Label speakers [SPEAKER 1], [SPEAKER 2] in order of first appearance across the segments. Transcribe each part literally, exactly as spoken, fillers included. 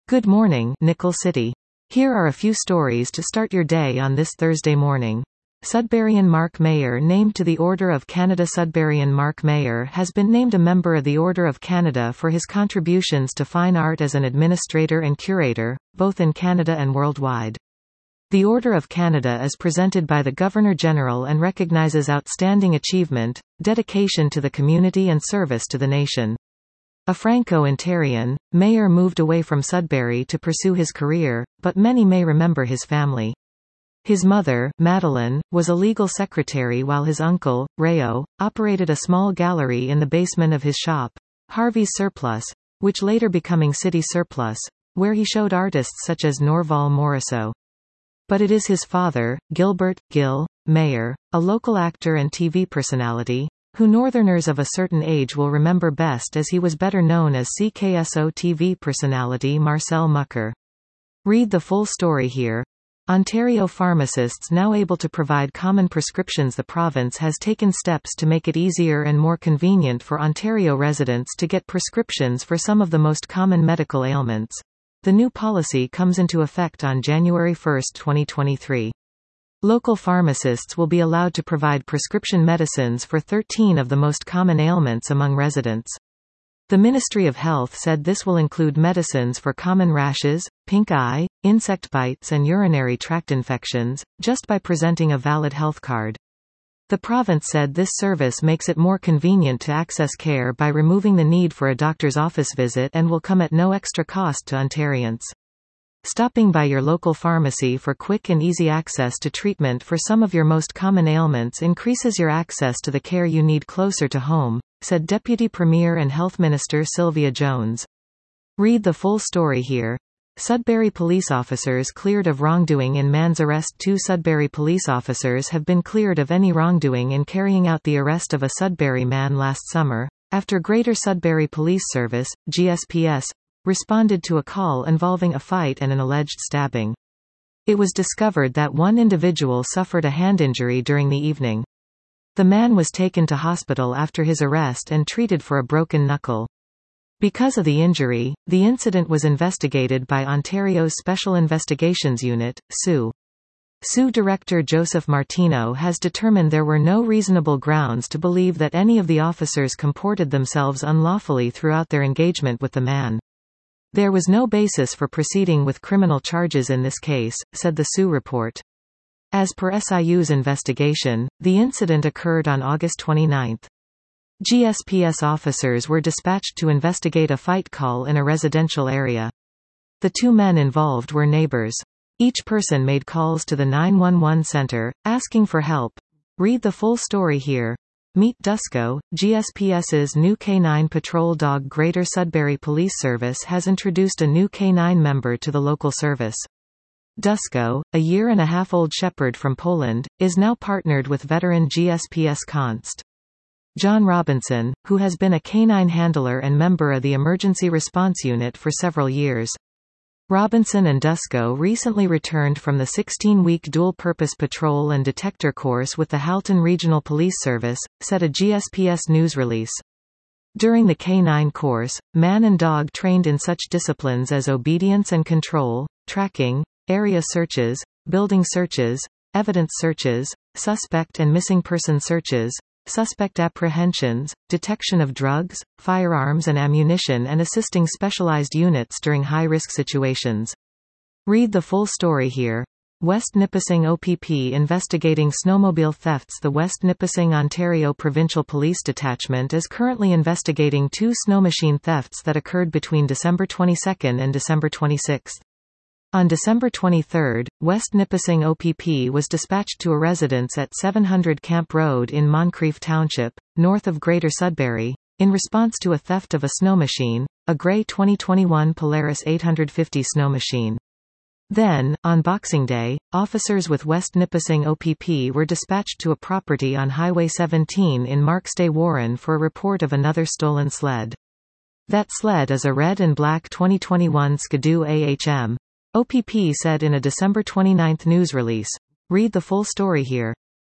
[SPEAKER 1] Good morning, Nickel City. Here are a few stories to start your day on this Thursday morning. Sudburian Mark Mayer named to the Order of Canada. Sudburian Mark Mayer has been named a member of the Order of Canada for his contributions to fine art as an administrator and curator, both in Canada and worldwide. The Order of Canada is presented by the Governor-General and recognizes outstanding achievement, dedication to the community and service to the nation. A Franco-Ontarian, Mayer moved away from Sudbury to pursue his career, but many may remember his family. His mother, Madeline, was a legal secretary while his uncle, Rayo, operated a small gallery in the basement of his shop, Harvey's Surplus, which later becoming City Surplus, where he showed artists such as Norval Morisseau. But it is his father, Gilbert, Gil, Mayer, a local actor and T V personality, who Northerners of a certain age will remember best as he was better known as C K S O T V personality Marcel Mucker. Read the full story here. Ontario pharmacists now able to provide common prescriptions. The province has taken steps to make it easier and more convenient for Ontario residents to get prescriptions for some of the most common medical ailments. The new policy comes into effect on January first, twenty twenty-three. Local pharmacists will be allowed to provide prescription medicines for thirteen of the most common ailments among residents. The Ministry of Health said this will include medicines for common rashes, pink eye, insect bites and urinary tract infections, just by presenting a valid health card. The province said this service makes it more convenient to access care by removing the need for a doctor's office visit and will come at no extra cost to Ontarians. Stopping by your local pharmacy for quick and easy access to treatment for some of your most common ailments increases your access to the care you need closer to home, said Deputy Premier and Health Minister Sylvia Jones. Read the full story here. Sudbury police officers cleared of wrongdoing in man's arrest. Two Sudbury police officers have been cleared of any wrongdoing in carrying out the arrest of a Sudbury man last summer, after Greater Sudbury Police Service, G S P S, responded to a call involving a fight and an alleged stabbing. It was discovered that one individual suffered a hand injury during the evening. The man was taken to hospital after his arrest and treated for a broken knuckle. Because of the injury, the incident was investigated by Ontario's Special Investigations Unit, S U. S U Director Joseph Martino has determined there were no reasonable grounds to believe that any of the officers comported themselves unlawfully throughout their engagement with the man. There was no basis for proceeding with criminal charges in this case, said the S U report. As per S I U's investigation, the incident occurred on August twenty-ninth. G S P S officers were dispatched to investigate a fight call in a residential area. The two men involved were neighbors. Each person made calls to the nine one one center, asking for help. Read the full story here. Meet Dusko, GSPS's new K nine patrol dog. Greater Sudbury Police Service has introduced a new K nine member to the local service. Dusko, a year and a half old shepherd from Poland, is now partnered with veteran G S P S const. John Robinson, who has been a K nine handler and member of the Emergency Response Unit for several years. Robinson and Dusko recently returned from the sixteen-week dual-purpose patrol and detector course with the Halton Regional Police Service, said a G S P S news release. During the K nine course, man and dog trained in such disciplines as obedience and control, tracking, area searches, building searches, evidence searches, suspect and missing person searches, suspect apprehensions, detection of drugs, firearms and ammunition, and assisting specialized units during high-risk situations. Read the full story here. West Nipissing O P P investigating snowmobile thefts. The West Nipissing, Ontario Provincial Police Detachment is currently investigating two snow machine thefts that occurred between December twenty-second and December twenty-sixth. On December twenty-third, West Nipissing O P P was dispatched to a residence at seven hundred Camp Road in Moncrief Township, north of Greater Sudbury, in response to a theft of a snow machine, a grey twenty twenty-one Polaris eight fifty snow machine. Then, on Boxing Day, officers with West Nipissing O P P were dispatched to a property on Highway seventeen in Marksday Warren for a report of another stolen sled. That sled is a red and black twenty twenty-one Skidoo A H M. O P P said in a December twenty-ninth news release. Read the full story here.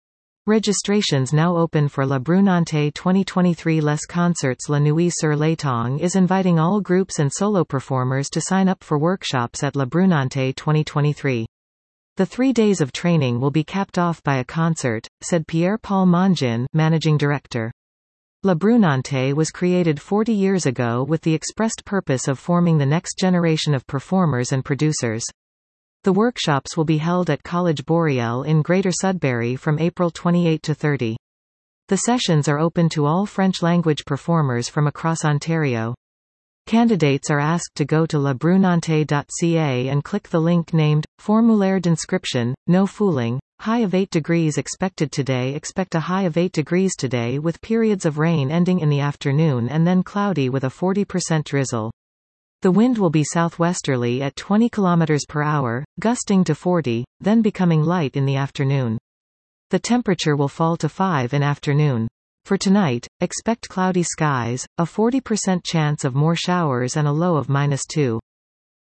[SPEAKER 1] Registrations now open for La Brunante twenty twenty-three Les Concerts La Nuit sur l'Étang is inviting all groups and solo performers to sign up for workshops at La Brunante twenty twenty-three. The three days of training will be capped off by a concert, said Pierre-Paul Mongin, managing director. La Brunante was created forty years ago with the expressed purpose of forming the next generation of performers and producers. The workshops will be held at College Boreal in Greater Sudbury from April twenty-eighth to thirtieth. The sessions are open to all French-language performers from across Ontario. Candidates are asked to go to la brunante dot c a and click the link named Formulaire d'inscription. No fooling. High of eight degrees expected today. Expect a high of eight degrees today with periods of rain ending in the afternoon and then cloudy with a forty percent drizzle. The wind will be southwesterly at twenty kilometers per hour, gusting to forty, then becoming light in the afternoon. The temperature will fall to five in afternoon. For tonight, expect cloudy skies, a forty percent chance of more showers and a low of minus two.